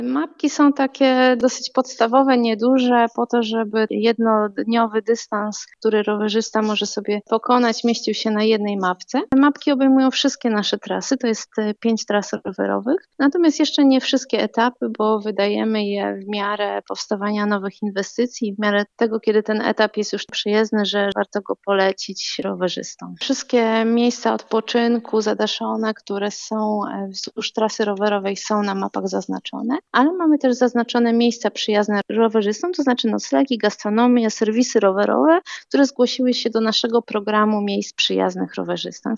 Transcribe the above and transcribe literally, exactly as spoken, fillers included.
Mapki są takie dosyć podstawowe, nieduże, po to, żeby jednodniowy dystans, który rowerzysta może sobie pokonać, mieścił się na jednej mapce. Mapki obejmują wszystkie nasze trasy, to jest pięć tras rowerowych, natomiast jeszcze nie wszystkie etapy, bo wydajemy je w miarę powstawania nowych inwestycji, w miarę tego, kiedy ten etap jest już przyjezdny, że warto go polecić rowerzystom. Wszystkie miejsca odpoczynku, zadaszone, które są wzdłuż trasy rowerowej, są na mapach zaznaczone, ale mamy też zaznaczone miejsca przyjazne rowerzystom, to znaczy noclegi, gastronomia, serwisy rowerowe, które zgłosiły się do naszego programu miejsc przyjaznych rowerzystom.